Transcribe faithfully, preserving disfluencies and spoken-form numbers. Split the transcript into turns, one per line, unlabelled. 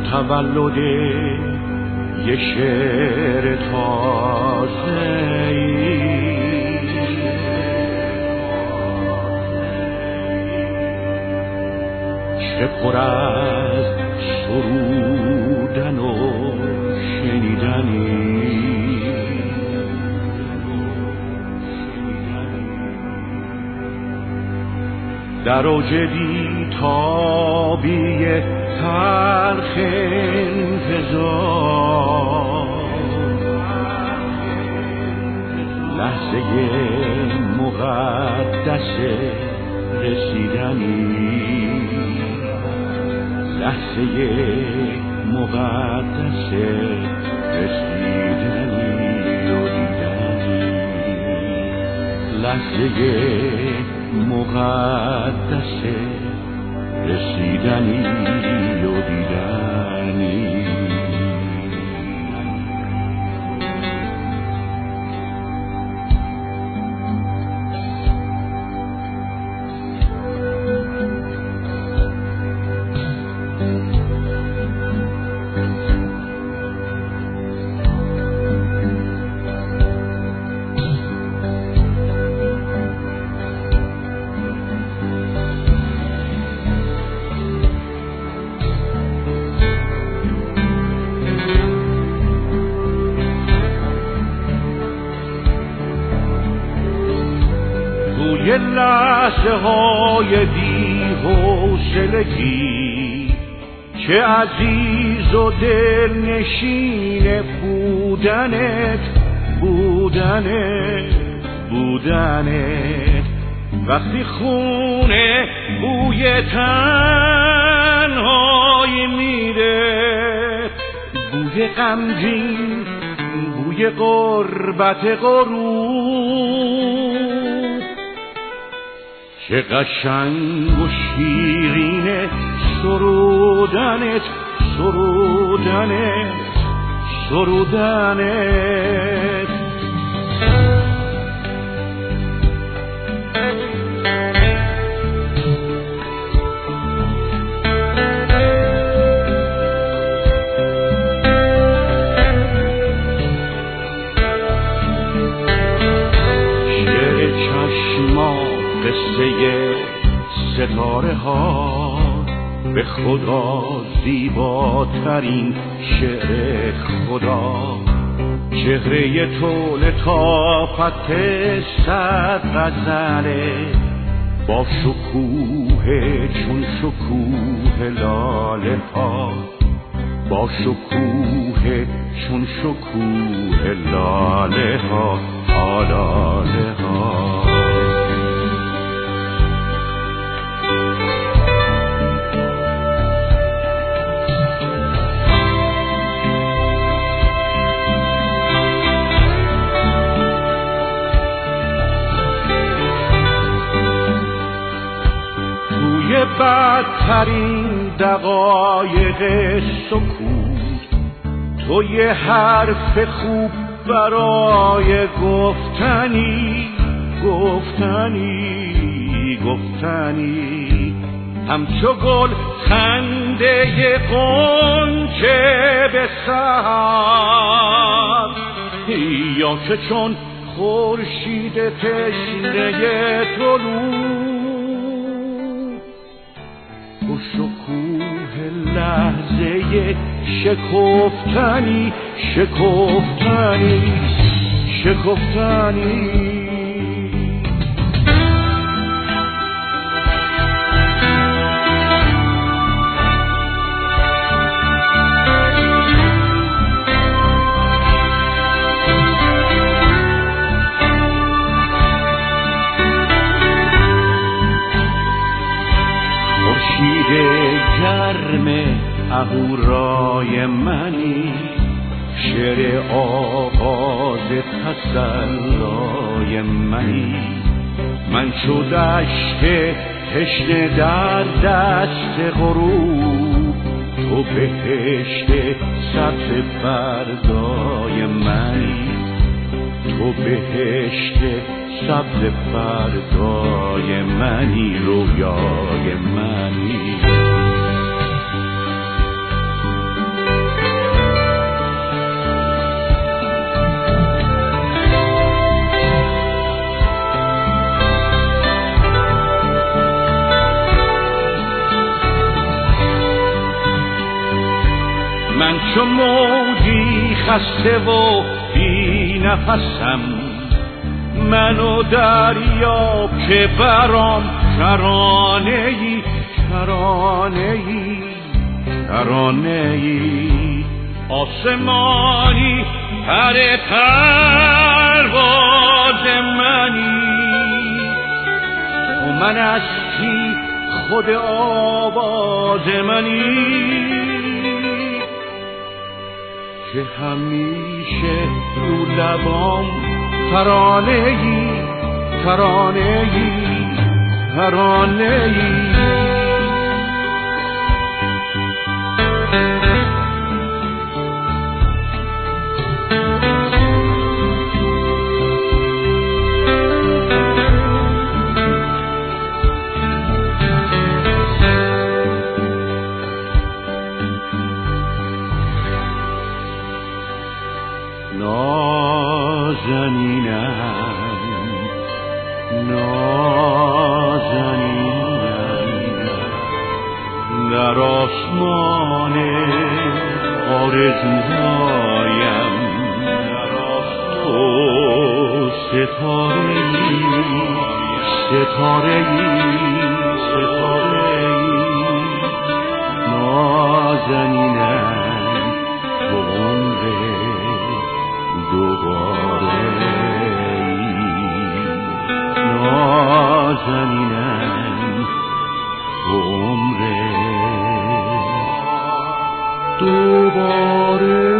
تولد یه شعر تازه‌ای، چه پر از سرودن و شنیدنی، در اوج بی‌تابی تلخ انتظار، لحظه مقدس رسیدنی، لحظه مقدس رسیدنی و دیدنی، لحظه مقدس رسیدنی و دیدنی. یه لحظه های بی حوصلگی چه عزیز و دلنشین بودنت بودنت بودنت، وقتی خونه بوی تنهایی میره، بوی غمگین، بوی غربت غروب، چه قشنگ و شیرینه سرودنت سرودنت سرودنت. شعر چشما، قصه ستاره ها، به خدا زیباترین شعر خدا، چهره تو لطافت صد غزله، با شکوه چون شکوه لاله ها، با شکوه چون شکوه لاله ها لاله ها. بدترین دقایق سکوت، تو یه حرف خوب برای گفتنی گفتنی گفتنی، همچو گل خنده غنچه به سحر، یا که چون خورشید تشنه طلوع، و شکوه لحظه شکفتنی شکفتنی شکفتنی. گرم اهورای منی، شعر آغاز تسلای منی، من چو دشت تشنه در دست غروب، تو بهشت سبز فردای منی، تو بهشت سبز فردای منی، رویای منی. تو موجی خسته و بی نفسم، منو دریاب که برام ترانه‌ای ترانه‌ای ترانه‌ای. آسمانی پر پرواز منی، تو من هستی خود آواز منی، که همیشه رو لبام ترانه‌ای ترانه‌ای ترانه‌ای. نازنینم نازنینم در آسمان آرزوهایم، تو ستاره‌ای ستاره‌ای ستاره‌ای. نازنینم تو عمر دوباره نازنینم تو عمر دوباره.